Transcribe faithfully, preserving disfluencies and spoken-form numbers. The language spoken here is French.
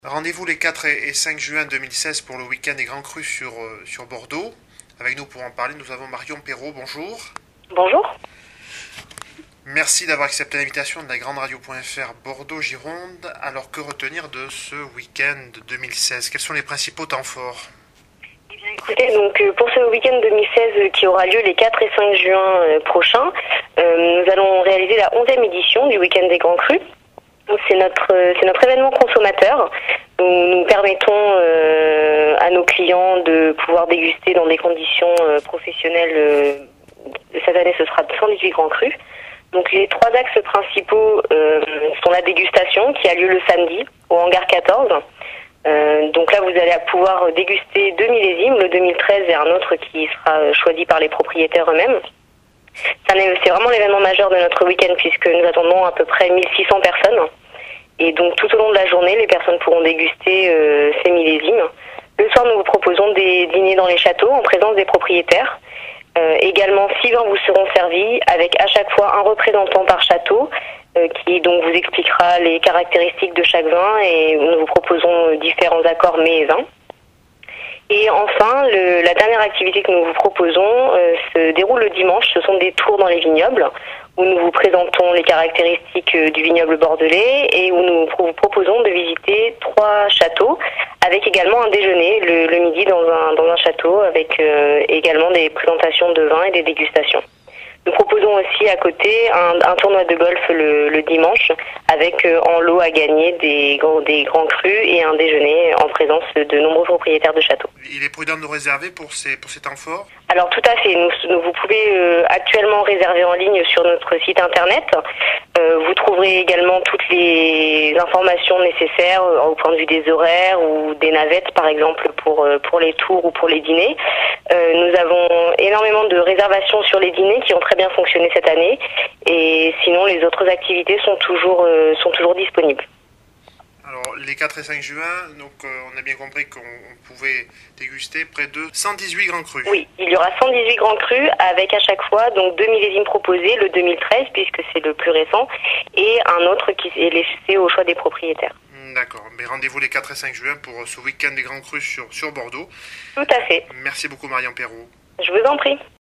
Rendez-vous les quatre et cinq juin deux mille seize pour le week-end des Grands Crus sur, euh, sur Bordeaux. Avec nous pour en parler, nous avons Marion Perrault, bonjour. Bonjour. Merci d'avoir accepté l'invitation de la Grande Radio.fr Bordeaux-Gironde. Alors que retenir de ce week-end deux mille seize? Quels sont les principaux temps forts? Eh bien, écoutez, donc, euh, pour ce week-end deux mille seize euh, qui aura lieu les quatre et cinq juin euh, prochains, euh, nous allons réaliser la onzième édition du week-end des Grands Crus. C'est notre, c'est notre événement consommateur où nous permettons euh, à nos clients de pouvoir déguster dans des conditions euh, professionnelles. Euh, cette année, ce sera cent dix-huit Grands Crus. Donc les trois axes principaux euh, sont la dégustation qui a lieu le samedi au hangar quatorze. Euh, donc là, vous allez pouvoir déguster deux millésimes, le deux mille treize et un autre qui sera choisi par les propriétaires eux-mêmes. C'est vraiment l'événement majeur de notre week-end puisque nous attendons à peu près mille six cents personnes. Et donc tout au long de la journée, les personnes pourront déguster euh, ces millésimes. Le soir, nous vous proposons des dîners dans les châteaux en présence des propriétaires. Euh, également, six vins vous seront servis avec à chaque fois un représentant par château euh, qui donc vous expliquera les caractéristiques de chaque vin et nous vous proposons différents accords mets et vins. Et enfin, le, la dernière activité que nous vous proposons euh, se déroule le dimanche. Ce sont des tours dans les vignobles où nous vous présentons les caractéristiques euh, du vignoble bordelais et où nous vous proposons de visiter trois châteaux avec également un déjeuner le, le midi dans un, dans un château avec euh, également des présentations de vins et des dégustations. Nous proposons aussi à côté un, un tournoi de golf le, le dimanche avec euh, en lot à gagner des, des grands crus et un déjeuner en présence de nombreux propriétaires de châteaux. Il est prudent de réserver pour ces, pour ces temps forts? Alors tout à fait, nous, nous, vous pouvez euh, actuellement réserver en ligne sur notre site internet. Euh, vous trouverez également toutes les informations nécessaires euh, au point de vue des horaires ou des navettes par exemple pour, euh, pour les tours ou pour les dîners. Euh, nous avons énormément de réservations sur les dîners qui ont très bien fonctionné cette année et sinon les autres activités sont toujours, euh, sont toujours disponibles. Alors, les quatre et cinq juin, donc euh, on a bien compris qu'on pouvait déguster près de cent dix-huit Grands Crus. Oui, il y aura cent dix-huit Grands Crus avec à chaque fois donc deux millésimes proposés, le deux mille treize puisque c'est le plus récent et un autre qui est laissé au choix des propriétaires. D'accord, mais rendez-vous les quatre et cinq juin pour ce week-end des Grands Crus sur, sur Bordeaux. Tout à fait. Merci beaucoup Marion Perrault. Je vous en prie.